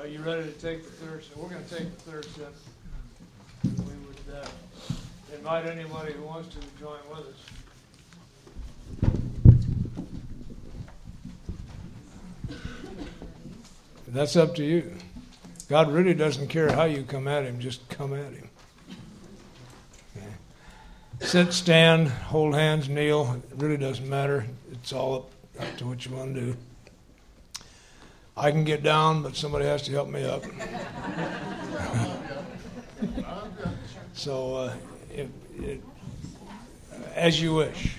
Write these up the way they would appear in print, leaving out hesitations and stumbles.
Are you ready to take the third step? We're going to take the third step. We would invite anybody who wants to join with us. That's up to you. God really doesn't care how you come at him, just come at him. Okay. Sit, stand, hold hands, kneel. It really doesn't matter. It's all up to what you want to do. I can get down, but somebody has to help me up. So, as you wish.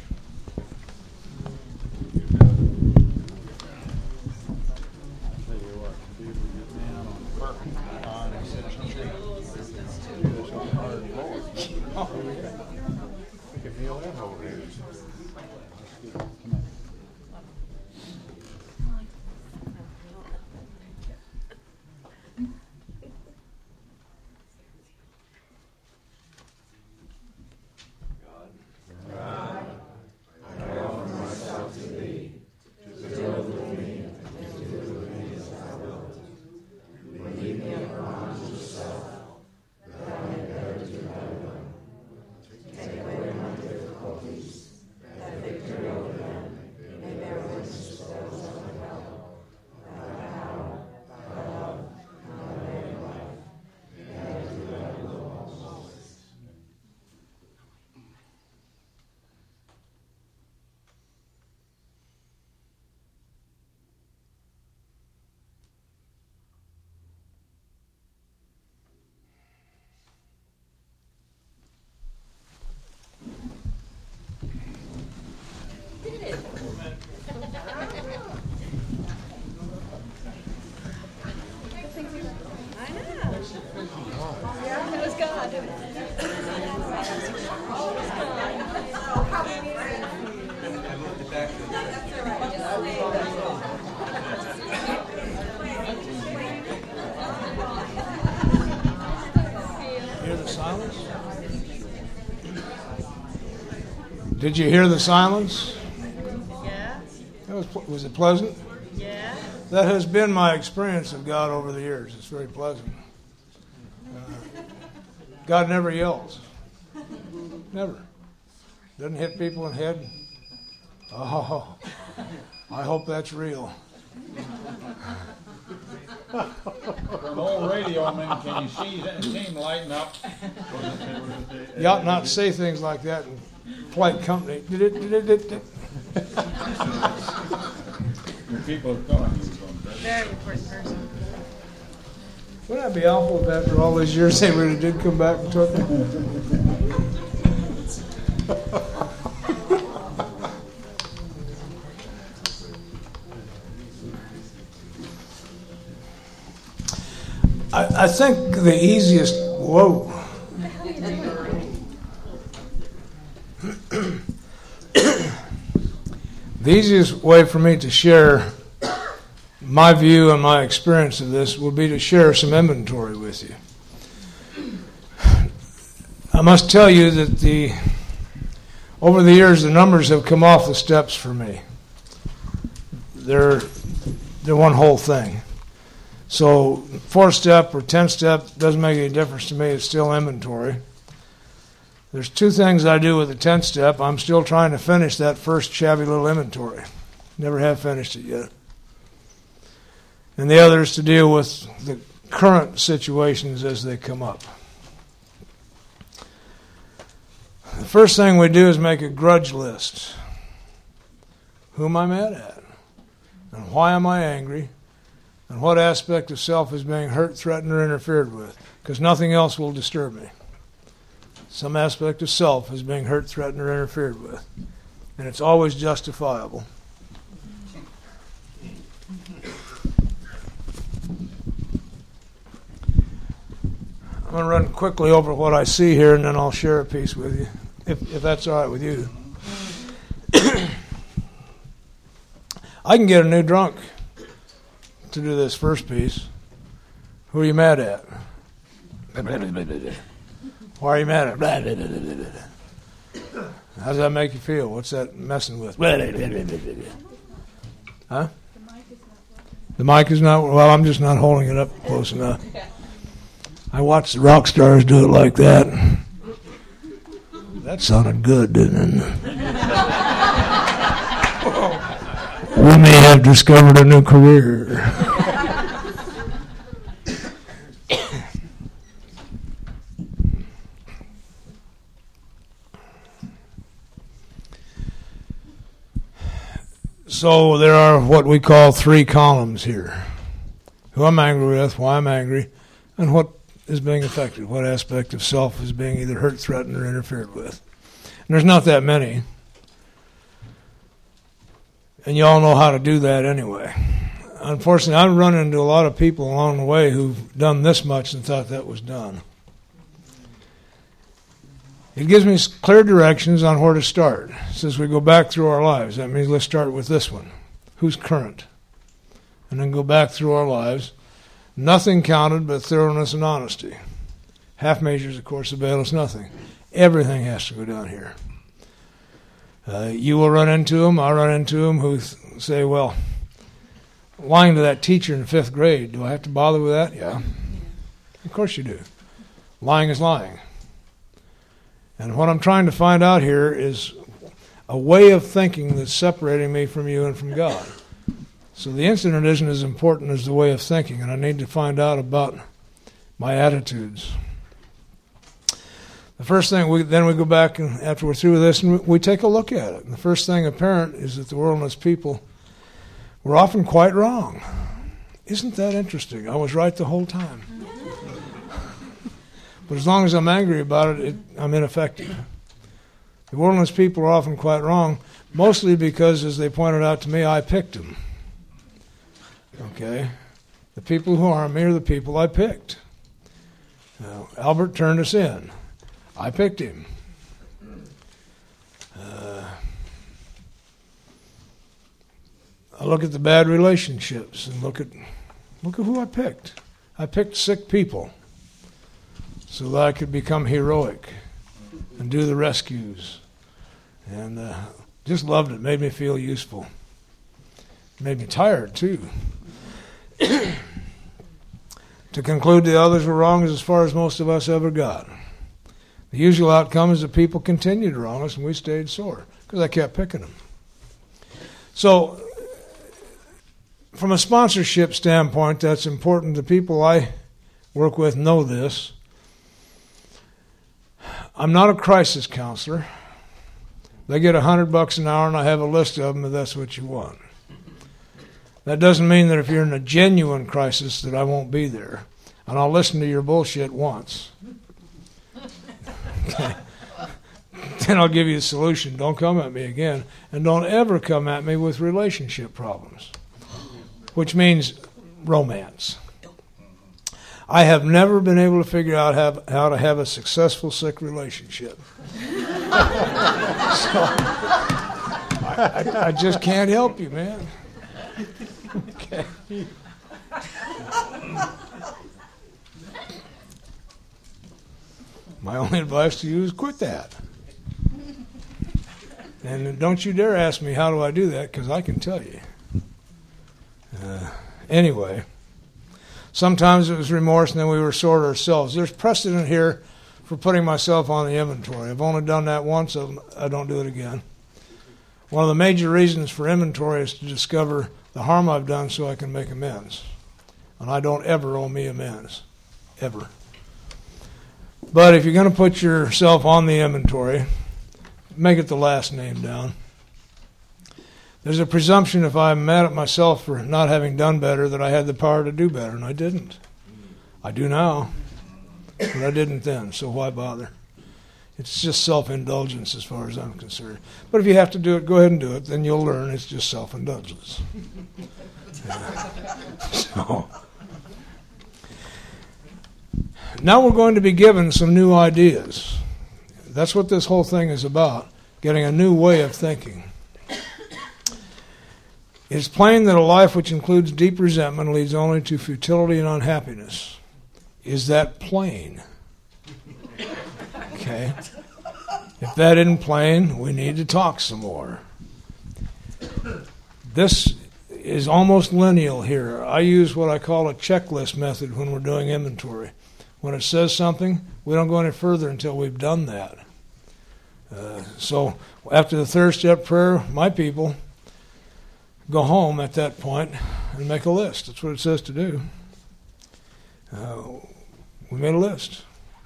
We can feel that over here. Did you hear the silence? Yeah. Was it pleasant? Yeah. That has been my experience of God over the years. It's very pleasant. God never yells. Never. Doesn't hit people in the head. Oh, I hope that's real. From old radio, man, can you see him lighten up? You ought not say things like that in polite company. Your people are calling you. Very important person. Wouldn't that be awful if after all these years they really did come back and took it? I think the easiest, whoa. The easiest way for me to share my view and my experience of this would be to share some inventory with you. I must tell you that over the years the numbers have come off the steps for me. They're one whole thing. So 4-step or 10-step doesn't make any difference to me. It's still inventory. There's two things I do with the 10-step. I'm still trying to finish that first shabby little inventory. Never have finished it yet. And the other is to deal with the current situations as they come up. The first thing we do is make a grudge list. Who am I mad at? And why am I angry? And what aspect of self is being hurt, threatened, or interfered with? Because nothing else will disturb me. Some aspect of self is being hurt, threatened, or interfered with. And it's always justifiable. I'm going to run quickly over what I see here, and then I'll share a piece with you, if that's all right with you. I can get a new drunk to do this first piece. Who are you mad at? Why are you mad at? How does that make you feel? What's that messing with? Huh? The mic is not, well, I'm just not holding it up close enough. I watched the rock stars do it like that. That sounded good, didn't it? We may have discovered a new career. So there are what we call three columns here. Who I'm angry with, why I'm angry, and what is being affected, what aspect of self is being either hurt, threatened, or interfered with. And there's not that many. And you all know how to do that anyway. Unfortunately, I've run into a lot of people along the way who've done this much and thought that was done. It gives me clear directions on where to start. It says we go back through our lives. That means let's start with this one. Who's current? And then go back through our lives. Nothing counted but thoroughness and honesty. Half measures, of course, avail us nothing. Everything has to go down here. You will run into them. I'll run into them who say, well, lying to that teacher in the 5th grade, do I have to bother with that? Yeah. Of course you do. Lying is lying. And what I'm trying to find out here is a way of thinking that's separating me from you and from God. So the incident isn't as important as the way of thinking, and I need to find out about my attitudes. The first thing, then we go back, and after we're through with this, and we take a look at it. And the first thing apparent is that the world and its people were often quite wrong. Isn't that interesting? I was right the whole time. But as long as I'm angry about it, I'm ineffective. The world and its people are often quite wrong, mostly because, as they pointed out to me, I picked them. Okay? The people who harm me are the people I picked. Now, Albert turned us in. I picked him. I look at the bad relationships and look at who I picked. I picked sick people so that I could become heroic and do the rescues. And just loved it. Made me feel useful. Made me tired, too. To conclude the others were wrong is as far as most of us ever got. The usual outcome is that people continued to wrong us and we stayed sore because I kept picking them. So, from a sponsorship standpoint, that's important. The people I work with know this. I'm not a crisis counselor. They get $100 an hour and I have a list of them if that's what you want. That doesn't mean that if you're in a genuine crisis that I won't be there. And I'll listen to your bullshit once. Okay. Then I'll give you a solution. Don't come at me again. And don't ever come at me with relationship problems. Which means romance. I have never been able to figure out how to have a successful sick relationship. So, I just can't help you, man. Okay. My only advice to you is quit that. And don't you dare ask me how do I do that, because I can tell you. Anyway, sometimes it was remorse and then we were sore at ourselves. There's precedent here for putting myself on the inventory. I've only done that once, so I don't do it again. One of the major reasons for inventory is to discover the harm I've done so I can make amends. And I don't ever owe me amends. Ever. But if you're going to put yourself on the inventory, make it the last name down. There's a presumption if I'm mad at myself for not having done better that I had the power to do better, and I didn't. I do now, but I didn't then, so why bother? It's just self-indulgence as far as I'm concerned. But if you have to do it, go ahead and do it. Then you'll learn it's just self-indulgence. So, now we're going to be given some new ideas. That's what this whole thing is about, getting a new way of thinking. It's plain that a life which includes deep resentment leads only to futility and unhappiness. Is that plain? Okay. If that isn't plain, we need to talk some more. This is almost lineal here. I use what I call a checklist method when we're doing inventory. When it says something, we don't go any further until we've done that. So after the third step prayer, my people go home at that point and make a list. That's what it says to do. We made a list.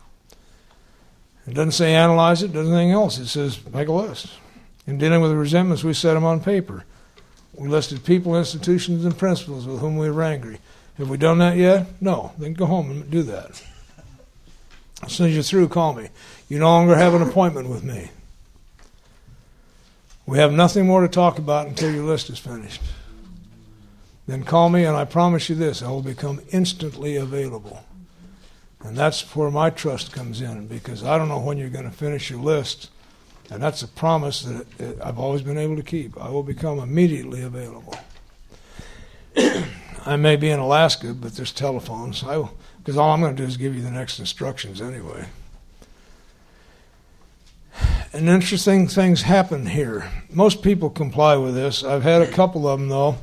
It doesn't say analyze it, doesn't anything else. It says make a list. In dealing with the resentments, we set them on paper. We listed people, institutions, and principles with whom we were angry. Have we done that yet? No. Then go home and do that. As soon as you're through, call me. You no longer have an appointment with me. We have nothing more to talk about until your list is finished. Then call me, and I promise you this, I will become instantly available. And that's where my trust comes in, because I don't know when you're going to finish your list, and that's a promise that I've always been able to keep. I will become immediately available. I may be in Alaska, but there's telephones. Because all I'm going to do is give you the next instructions anyway. And interesting things happen here. Most people comply with this. I've had a couple of them, though.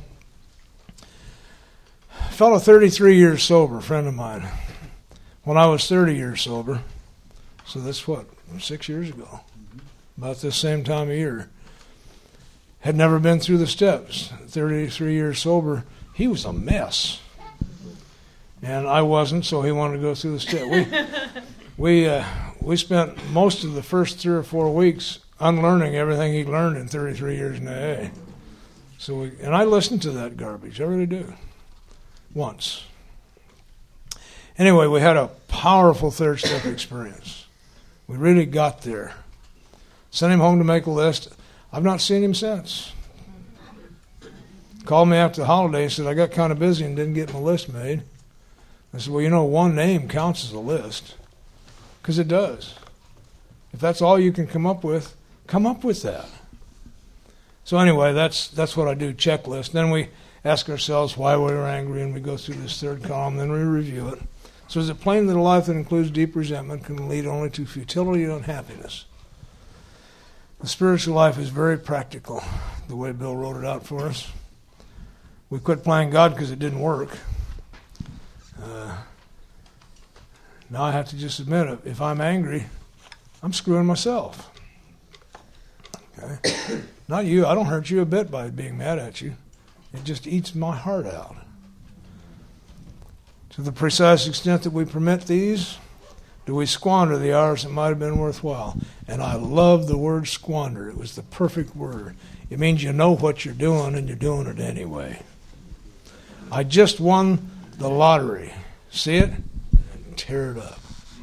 A fellow 33 years sober, a friend of mine. When I was 30 years sober, so that's 6 years ago, about this same time of year, had never been through the steps. 33 years sober, he was a mess. And I wasn't, so he wanted to go through the steps. We spent most of the first 3 or 4 weeks unlearning everything he learned in 33 years in AA. And I listened to that garbage, I really do, once. Anyway, we had a powerful third step experience. We really got there. Sent him home to make a list. I've not seen him since. Called me after the holiday and said, I got kind of busy and didn't get my list made. I said, well, one name counts as a list. Because it does. If that's all you can come up with that. So anyway, that's what I do, checklist. Then we ask ourselves why we were angry, and we go through this third column, then we review it. So is it plain that a life that includes deep resentment can lead only to futility and unhappiness? The spiritual life is very practical, the way Bill wrote it out for us. We quit playing God because it didn't work. Now I have to just admit it. If I'm angry, I'm screwing myself. Okay? Not you. I don't hurt you a bit by being mad at you. It just eats my heart out. To the precise extent that we permit these, do we squander the hours that might have been worthwhile? And I love the word squander. It was the perfect word. It means you know what you're doing and you're doing it anyway. I just won the lottery. See it? And tear it up.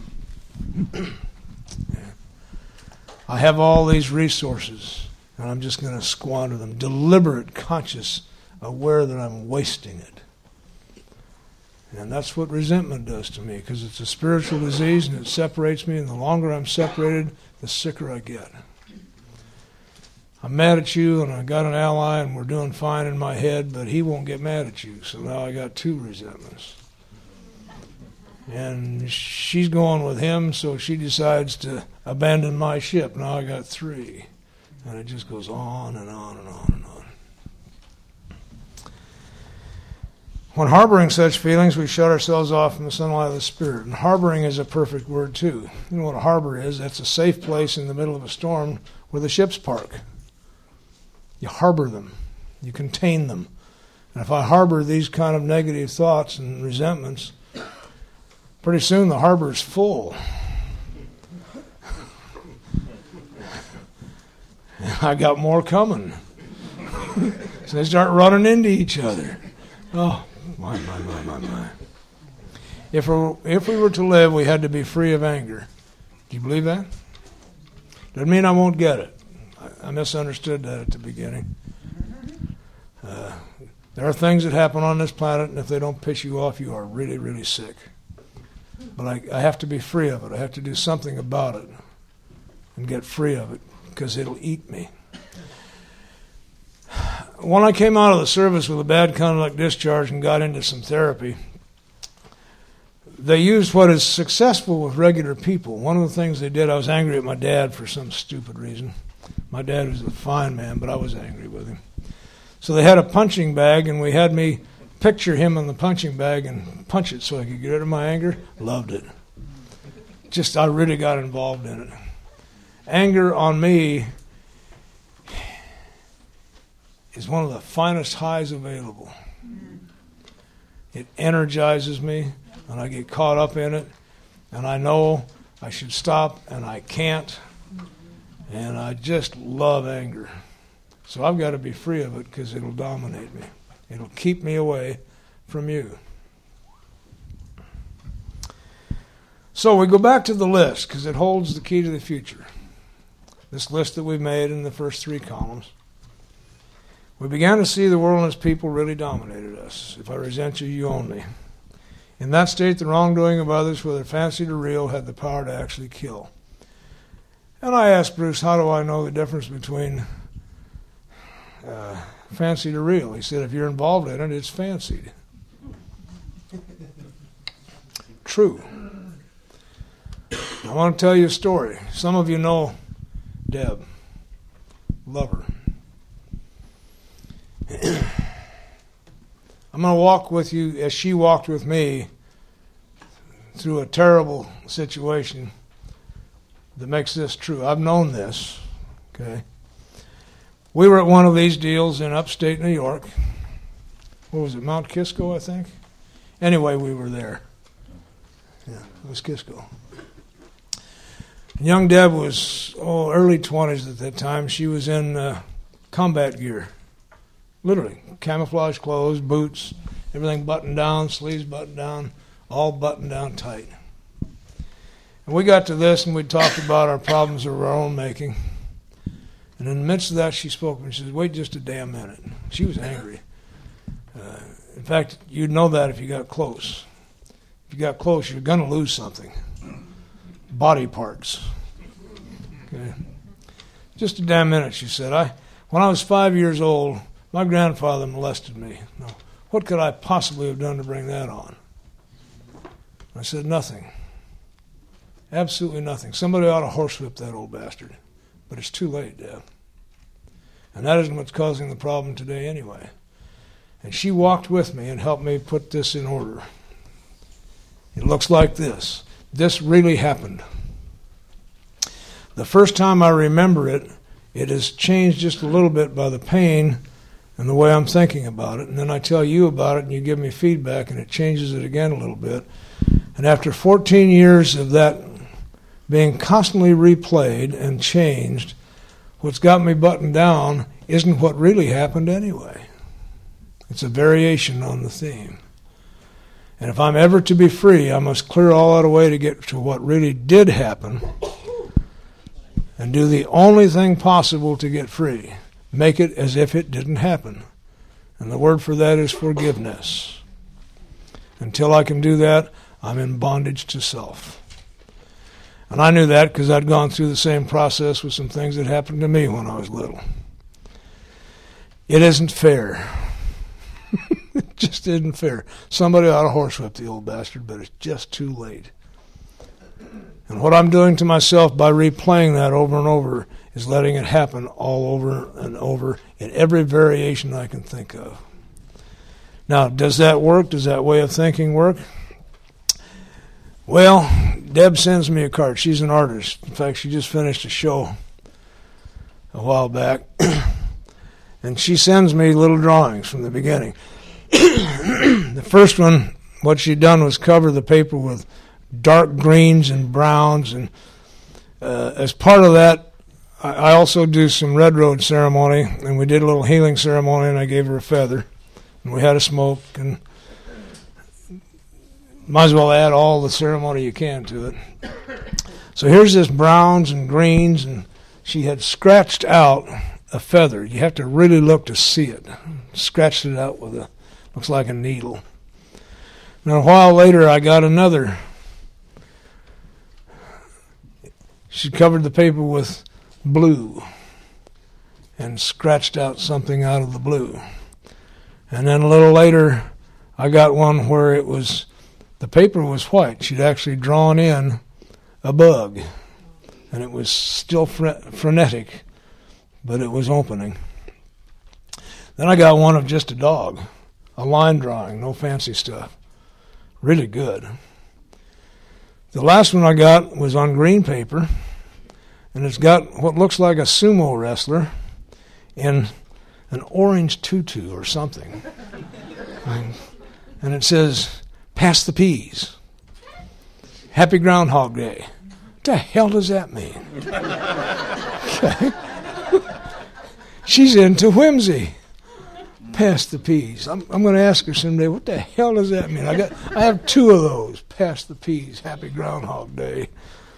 I have all these resources, and I'm just going to squander them. Deliberate, conscious, aware that I'm wasting it. And that's what resentment does to me, because it's a spiritual disease and it separates me, and the longer I'm separated, the sicker I get. I'm mad at you, and I got an ally, and we're doing fine in my head, but he won't get mad at you, so now I got 2 resentments. And she's going with him, so she decides to abandon my ship. Now I got 3. And it just goes on and on and on and on. When harboring such feelings, we shut ourselves off from the sunlight of the Spirit. And harboring is a perfect word, too. You know what a harbor is? That's a safe place in the middle of a storm where the ships park. You harbor them. You contain them. And if I harbor these kind of negative thoughts and resentments, pretty soon the harbor's full. I got more coming. So they start running into each other. Oh, my. If we were to live, we had to be free of anger. Do you believe that? Doesn't mean I won't get it. I misunderstood that at the beginning. There are things that happen on this planet, and if they don't piss you off, you are really, really sick. But I have to be free of it. I have to do something about it and get free of it, because it'll eat me. When I came out of the service with a bad conduct discharge and got into some therapy, they used what is successful with regular people. One of the things they did, I was angry at my dad for some stupid reason. My dad was a fine man, but I was angry with him. So they had a punching bag, and we had me picture him in the punching bag and punch it so I could get rid of my anger. Loved it. I really got involved in it. Anger on me is one of the finest highs available. It energizes me, and I get caught up in it, and I know I should stop, and I can't, and I just love anger. So I've got to be free of it because it'll dominate me. It'll keep me away from you. So we go back to the list because it holds the key to the future. This list that we made in the first 3 columns. We began to see the world and its people really dominated us. If I resent you, you own me. In that state, the wrongdoing of others, whether fancied or real, had the power to actually kill. And I asked Bruce, how do I know the difference between fancied or real? He said, if you're involved in it, it's fancied. True. I want to tell you a story. Some of you know Deb. Love her. I'm going to walk with you as she walked with me through a terrible situation that makes this true. I've known this. Okay. We were at one of these deals in upstate New York. What was it, Mount Kisco, I think? Anyway, we were there. Yeah, it was Kisco. Young Deb was early 20s at that time. She was in combat gear. Literally, camouflage clothes, boots, everything buttoned down, sleeves buttoned down, all buttoned down tight. And we got to this and we talked about our problems of our own making. And in the midst of that, she spoke and she said, wait just a damn minute. She was angry. In fact, you'd know that if you got close. If you got close, you're going to lose something. Body parts. Okay. Just a damn minute, she said. When I was 5 years old, my grandfather molested me. Now, what could I possibly have done to bring that on? I said, nothing. Absolutely nothing. Somebody ought to horsewhip that old bastard. But it's too late, Deb. And that isn't what's causing the problem today anyway. And she walked with me and helped me put this in order. It looks like this. This really happened. The first time I remember it, it has changed just a little bit by the pain and the way I'm thinking about it. And then I tell you about it and you give me feedback and it changes it again a little bit. And after 14 years of that being constantly replayed and changed, what's got me buttoned down isn't what really happened anyway. It's a variation on the theme. And if I'm ever to be free, I must clear all that away to get to what really did happen and do the only thing possible to get free. Make it as if it didn't happen. And the word for that is forgiveness. Until I can do that, I'm in bondage to self. And I knew that because I'd gone through the same process with some things that happened to me when I was little. It isn't fair. It just isn't fair. Somebody ought to horsewhip the old bastard, but it's just too late. And what I'm doing to myself by replaying that over and over is letting it happen all over and over in every variation I can think of. Now, does that work? Does that way of thinking work? Well, Deb sends me a card. She's an artist. In fact, she just finished a show a while back. And she sends me little drawings from the beginning. The first one, what she'd done was cover the paper with dark greens and browns. And as part of that, I also do some Red Road ceremony. And we did a little healing ceremony, and I gave her a feather. And we had a smoke, and might as well add all the ceremony you can to it. So here's this browns and greens, and she had scratched out a feather. You have to really look to see it. Scratched it out with looks like a needle. Now a while later I got another. She covered the paper with blue and scratched out something out of the blue. And then a little later I got one where it was, the paper was white. She'd actually drawn in a bug. And it was still frenetic, but it was opening. Then I got one of just a dog, a line drawing, no fancy stuff. Really good. The last one I got was on green paper, and it's got what looks like a sumo wrestler in an orange tutu or something. And it says, "Pass the peas. Happy Groundhog Day." What the hell does that mean? Okay. She's into whimsy. Pass the peas. I'm going to ask her someday, what the hell does that mean? I have two of those. Pass the peas. Happy Groundhog Day.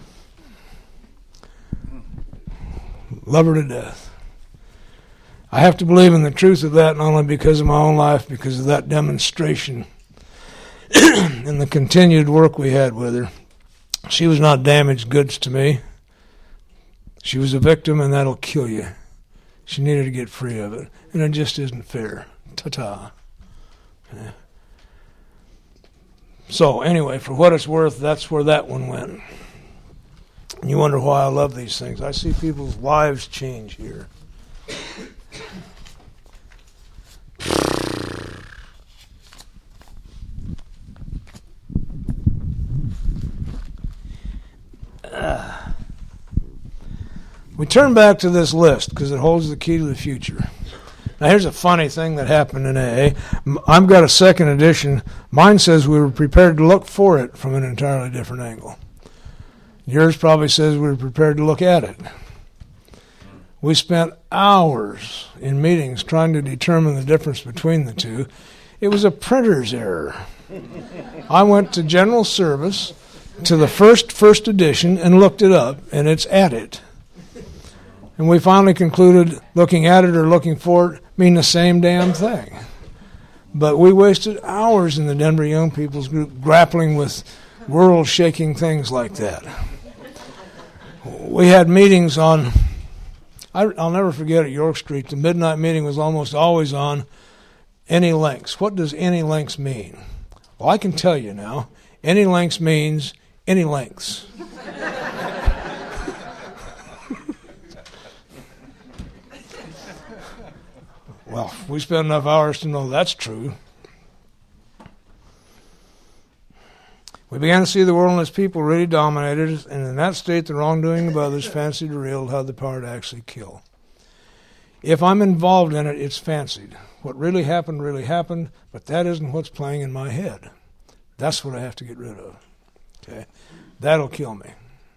Love her to death. I have to believe in the truth of that, not only because of my own life, because of that demonstration and the continued work we had with her. She was not damaged goods to me. She was a victim, and that'll kill you. She needed to get free of it, and it just isn't fair. Ta-ta. Yeah. So anyway, for what it's worth, that's where that one went. And you wonder why I love these things. I see people's lives change here. We turn back to this list because it holds the key to the future. Now, here's a funny thing that happened in AA. I've got a second edition. Mine says we were prepared to look for it from an entirely different angle. Yours probably says we were prepared to look at it. We spent hours in meetings trying to determine the difference between the two. It was a printer's error. I went to General Service, to the first edition, and looked it up, and it's at it. And we finally concluded looking at it or looking for it mean the same damn thing. But we wasted hours in the Denver Young People's Group grappling with world-shaking things like that. We had meetings on, I'll never forget at York Street, the midnight meeting was almost always on any lengths. What does any lengths mean? Well, I can tell you now. Any lengths means any lengths. Well, we spent enough hours to know that's true. We began to see the world and its people really dominated, and in that state the wrongdoing of others, fancied or real, had the power to actually kill. If I'm involved in it, it's fancied. What really happened, but that isn't what's playing in my head. That's what I have to get rid of. Okay? That'll kill me.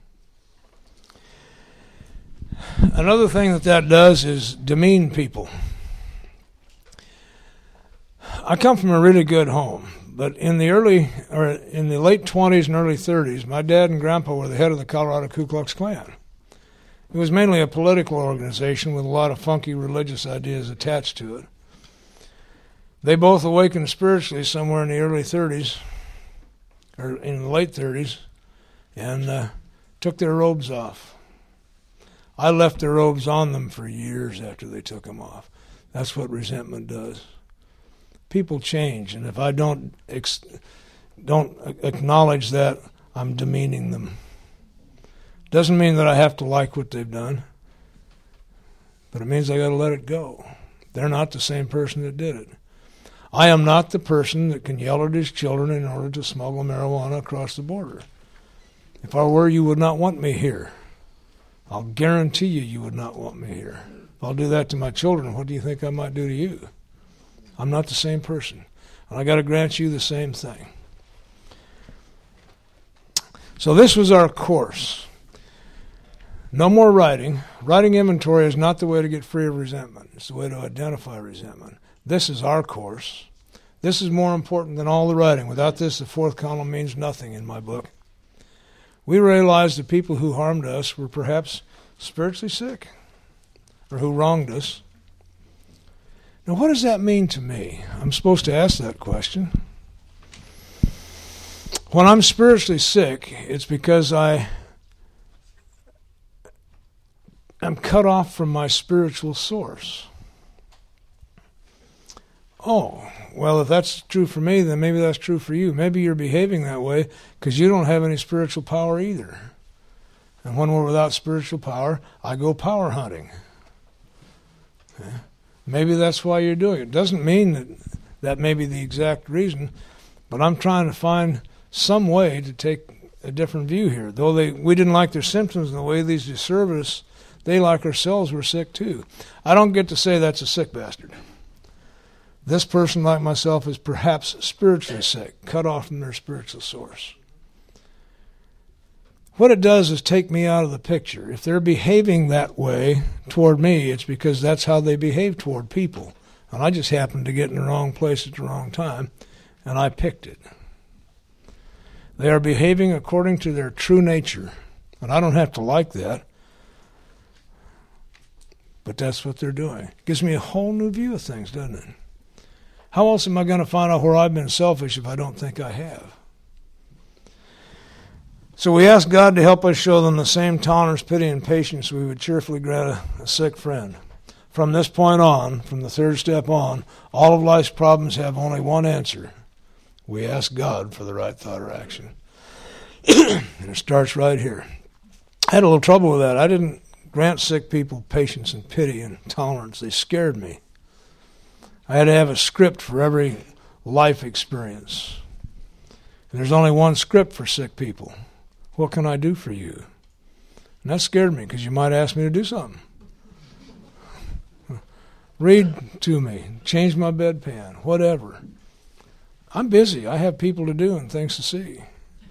Another thing that does is demean people. I come from a really good home, but in the late 20s and early 30s, my dad and grandpa were the head of the Colorado Ku Klux Klan. It was mainly a political organization with a lot of funky religious ideas attached to it. They both awakened spiritually somewhere in the early 30s, or in the late 30s, and took their robes off. I left their robes on them for years after they took them off. That's what resentment does. People change, and if I don't acknowledge that, I'm demeaning them. Doesn't mean that I have to like what they've done, but it means I got to let it go. They're not the same person that did it. I am not the person that can yell at his children in order to smuggle marijuana across the border. If I were, you would not want me here. I'll guarantee you would not want me here. If I'll do that to my children, what do you think I might do to you? I'm not the same person. And I got to grant you the same thing. So this was our course. No more writing. Writing inventory is not the way to get free of resentment. It's the way to identify resentment. This is our course. This is more important than all the writing. Without this, the fourth column means nothing in my book. We realized the people who harmed us were perhaps spiritually sick, or who wronged us. Now, what does that mean to me? I'm supposed to ask that question. When I'm spiritually sick, it's because I'm cut off from my spiritual source. Oh, well, if that's true for me, then maybe that's true for you. Maybe you're behaving that way because you don't have any spiritual power either. And when we're without spiritual power, I go power hunting. Okay? Maybe that's why you're doing it. It doesn't mean that that may be the exact reason, but I'm trying to find some way to take a different view here. Though we didn't like their symptoms and the way these disturbed us, they, like ourselves, were sick too. I don't get to say that's a sick bastard. This person, like myself, is perhaps spiritually sick, cut off from their spiritual source. What it does is take me out of the picture. If they're behaving that way toward me, it's because that's how they behave toward people. And I just happened to get in the wrong place at the wrong time, and I picked it. They are behaving according to their true nature, and I don't have to like that, but that's what they're doing. It gives me a whole new view of things, doesn't it? How else am I going to find out where I've been selfish if I don't think I have? So we ask God to help us show them the same tolerance, pity, and patience we would cheerfully grant a sick friend. From this point on, from the third step on, all of life's problems have only one answer. We ask God for the right thought or action. And it starts right here. I had a little trouble with that. I didn't grant sick people patience and pity and tolerance. They scared me. I had to have a script for every life experience. And there's only one script for sick people. What can I do for you? And that scared me because you might ask me to do something. Read to me, change my bedpan, whatever. I'm busy. I have people to do and things to see.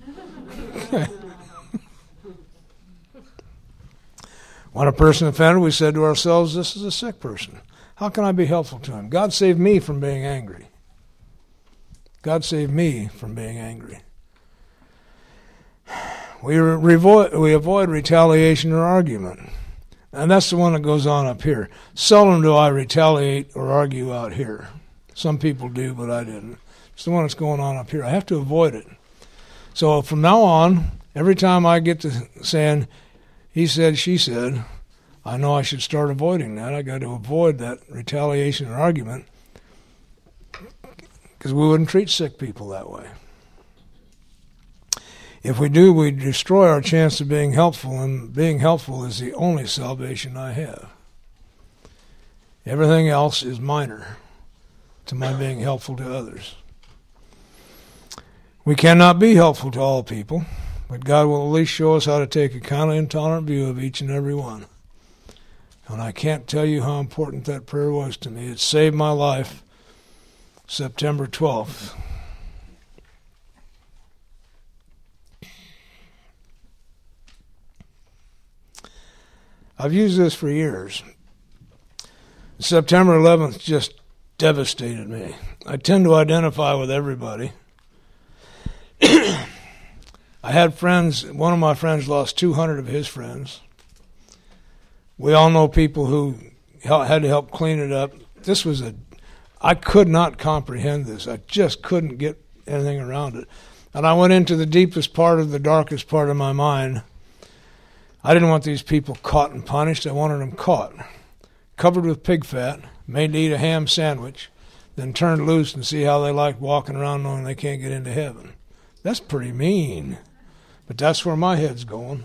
When a person offended, we said to ourselves, this is a sick person. How can I be helpful to him? God saved me from being angry. God saved me from being angry. We avoid retaliation or argument. And that's the one that goes on up here. Seldom do I retaliate or argue out here. Some people do, but I didn't. It's the one that's going on up here. I have to avoid it. So from now on, every time I get to saying, he said, she said, I know I should start avoiding that. I got to avoid that retaliation or argument because we wouldn't treat sick people that way. If we do, we destroy our chance of being helpful, and being helpful is the only salvation I have. Everything else is minor to my being helpful to others. We cannot be helpful to all people, but God will at least show us how to take a kindly and tolerant view of each and every one. And I can't tell you how important that prayer was to me. It saved my life September 12th. I've used this for years. September 11th just devastated me. I tend to identify with everybody. I had friends, one of my friends lost 200 of his friends. We all know people who had to help clean it up. I could not comprehend this. I just couldn't get anything around it. And I went into the deepest part of the darkest part of my mind. I didn't want these people caught and punished. I wanted them caught, covered with pig fat, made to eat a ham sandwich, then turned loose and see how they like walking around knowing they can't get into heaven. That's pretty mean, but that's where my head's going.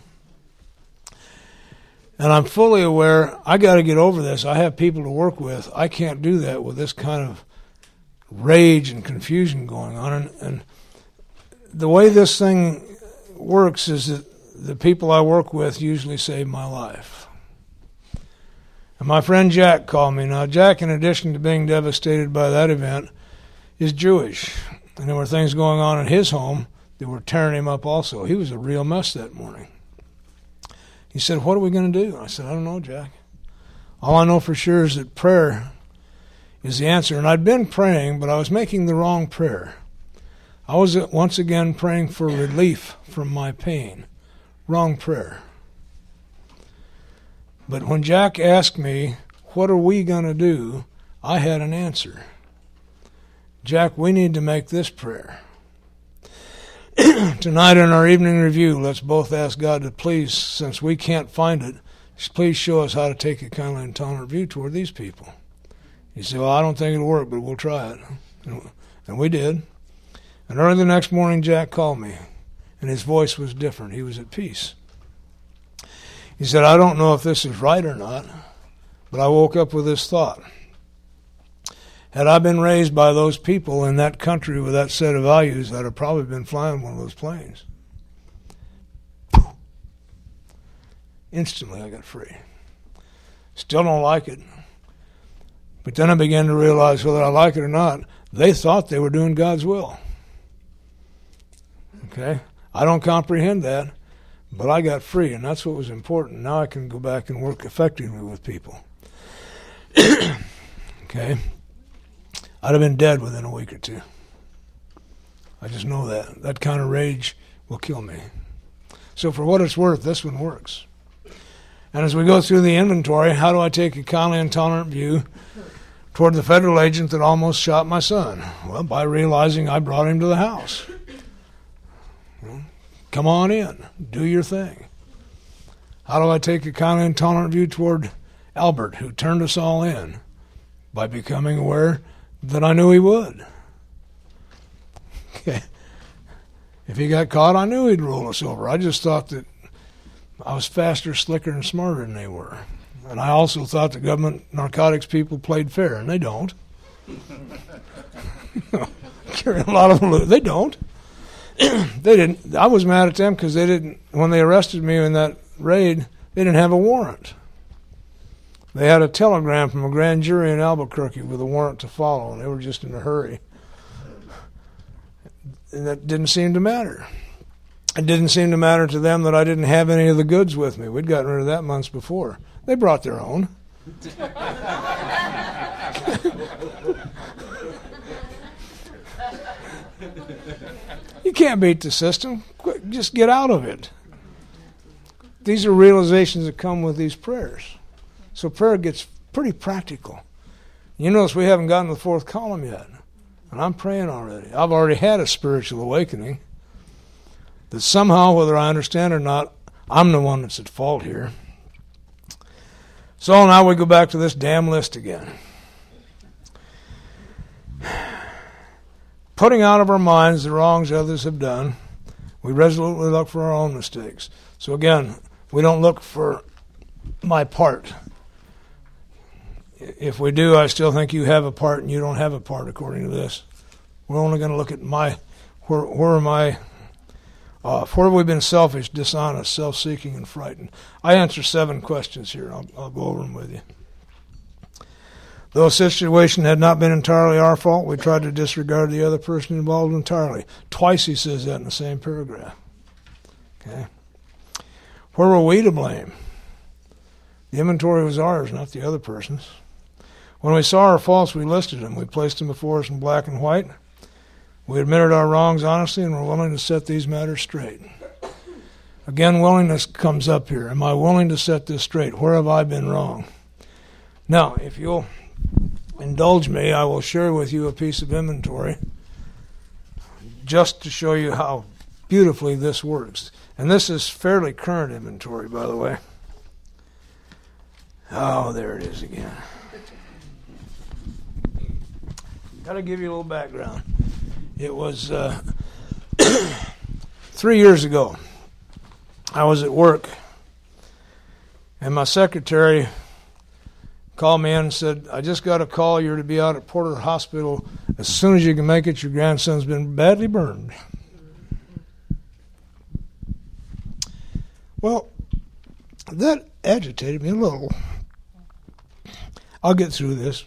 And I'm fully aware I got to get over this. I have people to work with. I can't do that with this kind of rage and confusion going on. And the way this thing works is that the people I work with usually save my life. And my friend Jack called me. Now, Jack, in addition to being devastated by that event, is Jewish. And there were things going on in his home that were tearing him up also. He was a real mess that morning. He said, what are we going to do? I said, I don't know, Jack. All I know for sure is that prayer is the answer. And I'd been praying, but I was making the wrong prayer. I was once again praying for relief from my pain. Wrong prayer. But when Jack asked me, what are we going to do? I had an answer. Jack, we need to make this prayer. Tonight in our evening review, let's both ask God to please, since we can't find it, please show us how to take a kindly and tolerant view toward these people. He said, well, I don't think it'll work, but we'll try it. And we did. And early the next morning, Jack called me, and his voice was different. He was at peace. He said, I don't know if this is right or not, but I woke up with this thought. Had I been raised by those people in that country with that set of values, I'd have probably been flying one of those planes. Instantly I got free. Still don't like it. But then I began to realize whether I like it or not, they thought they were doing God's will. Okay? I don't comprehend that, but I got free, and that's what was important. Now I can go back and work effectively with people. Okay? I'd have been dead within a week or two. I just know that. That kind of rage will kill me. So for what it's worth, this one works. And as we go through the inventory, how do I take a kindly and tolerant view toward the federal agent that almost shot my son? Well, by realizing I brought him to the house. Come on in. Do your thing. How do I take a kindly and tolerant view toward Albert, who turned us all in? By becoming aware that I knew he would. Okay. If he got caught, I knew he'd roll us over. I just thought that I was faster, slicker, and smarter than they were. And I also thought the government narcotics people played fair, and they don't. Carry a lot of loot. They don't. They didn't. I was mad at them because they didn't. When they arrested me in that raid, they didn't have a warrant. They had a telegram from a grand jury in Albuquerque with a warrant to follow, and they were just in a hurry. And that didn't seem to matter. It didn't seem to matter to them that I didn't have any of the goods with me. We'd gotten rid of that months before. They brought their own. You can't beat the system. Just get out of it. These are realizations that come with these prayers. So prayer gets pretty practical. You notice we haven't gotten to the fourth column yet. And I'm praying already. I've already had a spiritual awakening. That somehow, whether I understand or not, I'm the one that's at fault here. So now we go back to this damn list again. Putting out of our minds the wrongs others have done, we resolutely look for our own mistakes. So again, we don't look for my part. If we do, I still think you have a part and you don't have a part according to this. We're only going to look at where am I off? Where have we been selfish, dishonest, self-seeking, and frightened? I answer 7 questions here. I'll go over them with you. Though a situation had not been entirely our fault, we tried to disregard the other person involved entirely. Twice he says that in the same paragraph. Okay. Where were we to blame? The inventory was ours, not the other person's. When we saw our faults, we listed them. We placed them before us in black and white. We admitted our wrongs honestly and were willing to set these matters straight. Again, willingness comes up here. Am I willing to set this straight? Where have I been wrong? Now, if you'll indulge me, I will share with you a piece of inventory just to show you how beautifully this works. And this is fairly current inventory, by the way. Oh, there it is again. Got to give you a little background. It was 3 years ago. I was at work, and my secretary called me in and said, I just got a call. You're to be out at Porter Hospital as soon as you can make it. Your grandson's been badly burned. Well, that agitated me a little. I'll get through this.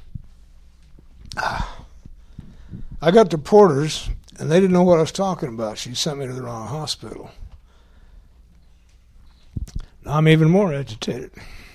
I got to Porter's, and they didn't know what I was talking about. She sent me to the wrong hospital. Now I'm even more agitated.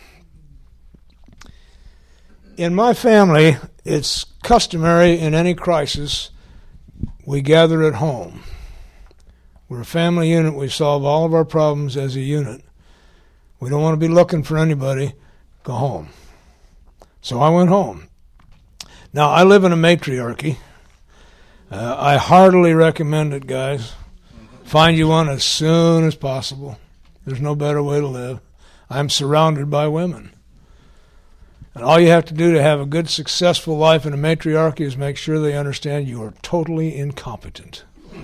In my family, it's customary in any crisis, we gather at home. We're a family unit. We solve all of our problems as a unit. We don't want to be looking for anybody. Go home. So I went home. Now, I live in a matriarchy. I heartily recommend it, guys. Find you one as soon as possible. There's no better way to live. I'm surrounded by women. And all you have to do to have a good, successful life in a matriarchy is make sure they understand you are totally incompetent.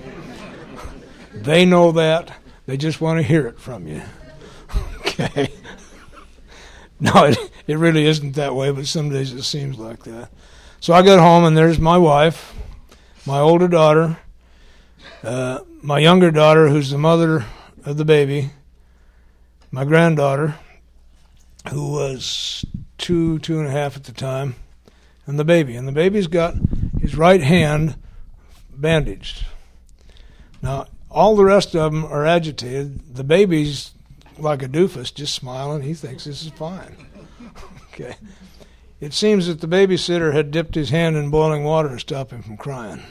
They know that. They just want to hear it from you. Okay? No, it really isn't that way, but some days it seems like that. So I got home, and there's my wife, my older daughter, my younger daughter, who's the mother of the baby, my granddaughter, who was 2.5 at the time, and the baby. And the baby's got his right hand bandaged. Now, all the rest of them are agitated. The baby's like a doofus, just smiling. He thinks this is fine. Okay. It seems that the babysitter had dipped his hand in boiling water to stop him from crying.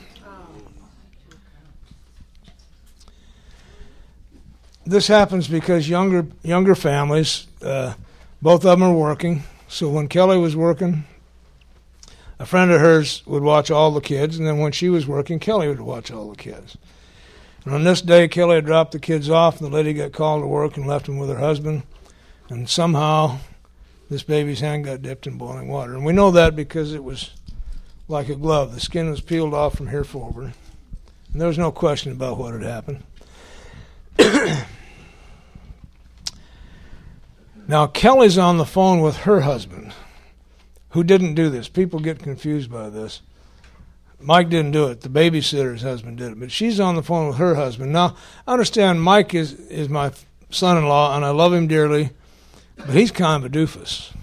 This happens because younger families, both of them are working. So when Kelly was working, a friend of hers would watch all the kids, and then when she was working, Kelly would watch all the kids. And on this day, Kelly had dropped the kids off, and the lady got called to work and left them with her husband. And somehow, this baby's hand got dipped in boiling water. And we know that because it was like a glove. The skin was peeled off from here forward. And there was no question about what had happened. Now, Kelly's on the phone with her husband, who didn't do this. People get confused by this. Mike didn't do it. The babysitter's husband did it. But she's on the phone with her husband. Now, I understand Mike is my son-in-law, and I love him dearly, but he's kind of a doofus.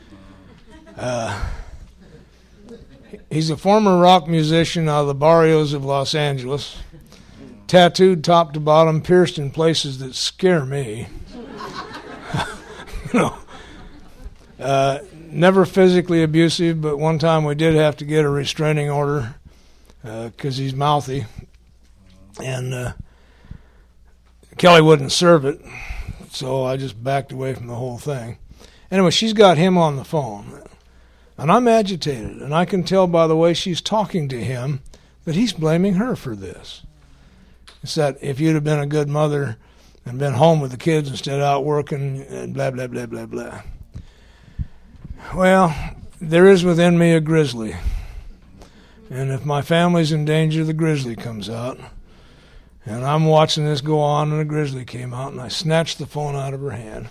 He's a former rock musician out of the barrios of Los Angeles, tattooed top to bottom, pierced in places that scare me. Never physically abusive, but one time we did have to get a restraining order because he's mouthy. And Kelly wouldn't serve it, so I just backed away from the whole thing. Anyway, she's got him on the phone, and I'm agitated, and I can tell by the way she's talking to him that he's blaming her for this. It's that if you'd have been a good mother and been home with the kids instead of out working and blah, blah, blah, blah, blah. Well, there is within me a grizzly. And if my family's in danger, the grizzly comes out. And I'm watching this go on, and the grizzly came out, and I snatched the phone out of her hand.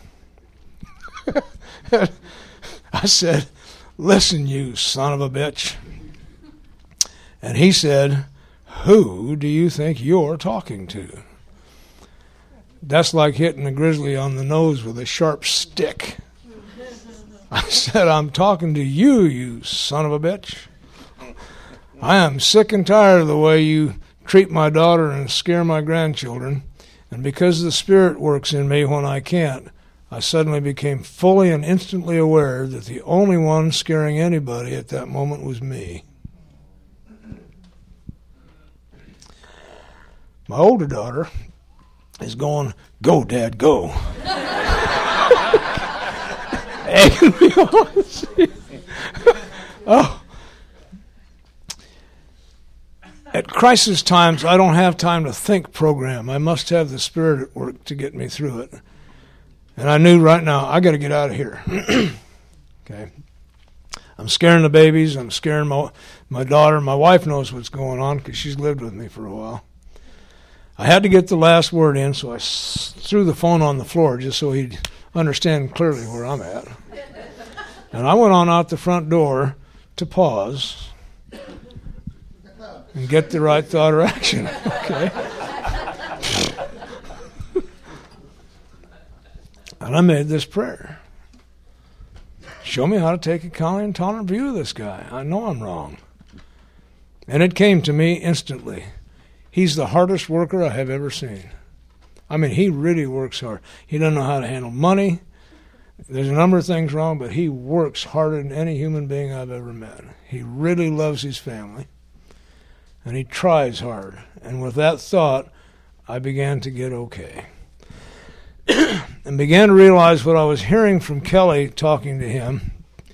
I said, "Listen, you son of a bitch." And he said, "Who do you think you're talking to?" That's like hitting a grizzly on the nose with a sharp stick. I said, "I'm talking to you, you son of a bitch. I am sick and tired of the way you treat my daughter and scare my grandchildren, and because the Spirit works in me when I can't, I suddenly became fully and instantly aware that the only one scaring anybody at that moment was me." My older daughter is going, "Go, Dad, go." Egging me on. Oh. At crisis times, I don't have time to think program. I must have the Spirit at work to get me through it. And I knew right now, I got to get out of here. Okay. I'm scaring the babies. I'm scaring my daughter. My wife knows what's going on because she's lived with me for a while. I had to get the last word in, so I threw the phone on the floor just so he'd understand clearly where I'm at. And I went on out the front door to pause and get the right thought or action. Okay. And I made this prayer. Show me how to take a kind and tolerant view of this guy. I know I'm wrong. And it came to me instantly. He's the hardest worker I have ever seen. I mean, he really works hard. He doesn't know how to handle money. There's a number of things wrong, but he works harder than any human being I've ever met. He really loves his family, and he tries hard. And with that thought, I began to get okay. And began to realize what I was hearing from Kelly talking to him.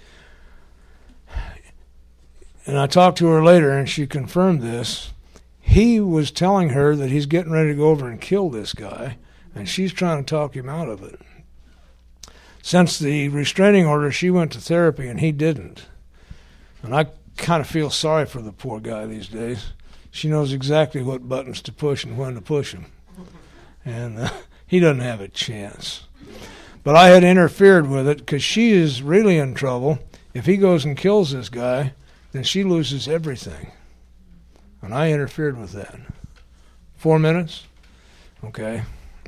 And I talked to her later, and she confirmed this. He was telling her that he's getting ready to go over and kill this guy, and she's trying to talk him out of it. Since the restraining order, she went to therapy, and he didn't. And I kind of feel sorry for the poor guy these days. She knows exactly what buttons to push and when to push them. And he doesn't have a chance. But I had interfered with it because she is really in trouble. If he goes and kills this guy, then she loses everything. And I interfered with that. 4 minutes? Okay.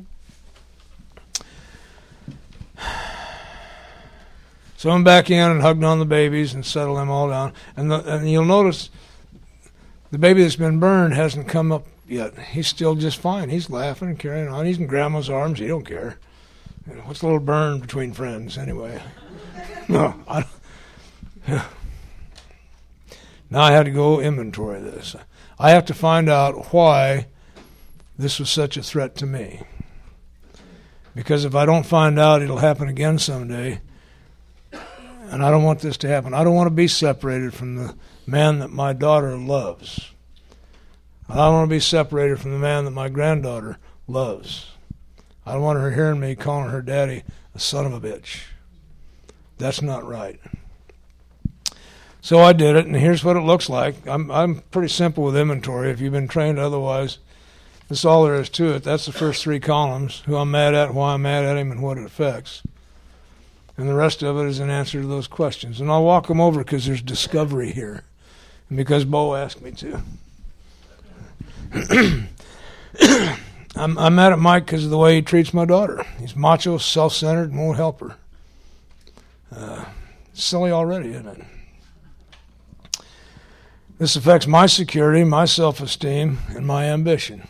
So I'm back in and hugged on the babies and settled them all down. And you'll notice the baby that's been burned hasn't come up yet. He's still just fine. He's laughing and carrying on. He's in Grandma's arms. He don't care. What's a little burn between friends anyway? No, I don't. Now I had to go inventory this. I have to find out why this was such a threat to me. Because if I don't find out, it'll happen again someday. And I don't want this to happen. I don't want to be separated from the man that my daughter loves. I don't want to be separated from the man that my granddaughter loves. I don't want her hearing me calling her daddy a son of a bitch. That's not right. So I did it, and here's what it looks like. I'm pretty simple with inventory. If you've been trained otherwise, that's all there is to it. That's the first 3 columns, who I'm mad at, why I'm mad at him, and what it affects. And the rest of it is an answer to those questions. And I'll walk them over because there's discovery here, and because Bo asked me to. I'm mad at Mike because of the way he treats my daughter. He's macho, self-centered, and won't help her. Silly already, isn't it? This affects my security, my self-esteem, and my ambition.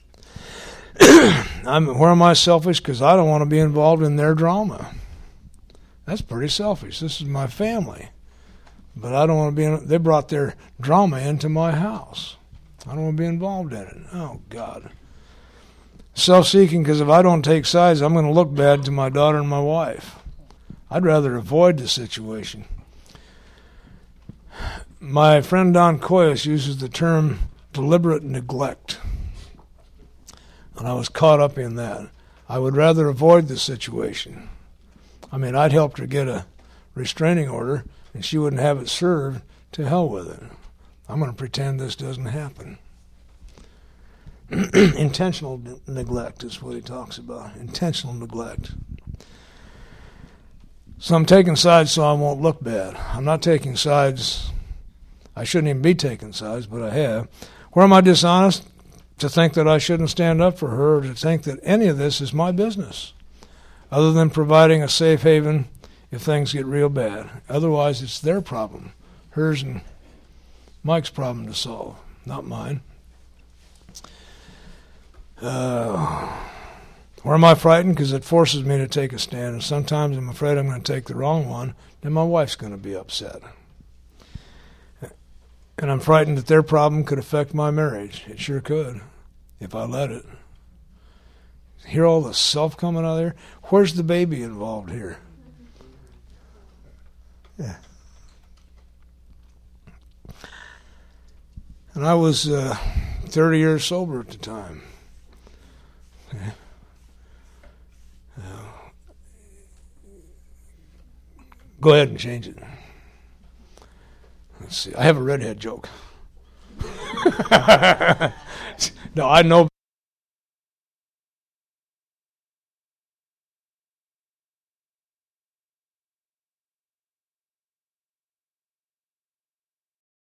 Where am I selfish? Because I don't want to be involved in their drama. That's pretty selfish. This is my family. But I don't want to be they brought their drama into my house. I don't want to be involved in it. Oh, God. Self-seeking, because if I don't take sides, I'm going to look bad to my daughter and my wife. I'd rather avoid the situation. My friend Don Coyas uses the term deliberate neglect. And I was caught up in that. I would rather avoid the situation. I mean, I'd helped her get a restraining order, and she wouldn't have it served. To hell with it. I'm going to pretend this doesn't happen. Intentional neglect is what he talks about. Intentional neglect. So I'm taking sides so I won't look bad. I'm not taking sides. I shouldn't even be taking sides, but I have. Where am I dishonest? To think that I shouldn't stand up for her, or to think that any of this is my business, other than providing a safe haven if things get real bad. Otherwise, it's their problem, hers and Mike's problem to solve, not mine. Where am I frightened? Because it forces me to take a stand, and sometimes I'm afraid I'm going to take the wrong one, then my wife's going to be upset. And I'm frightened that their problem could affect my marriage. It sure could, if I let it. Hear all the self coming out of there? Where's the baby involved here? Yeah. And I was 30 years sober at the time. Okay. Go ahead and change it. Let's see. I have a redhead joke. No, I know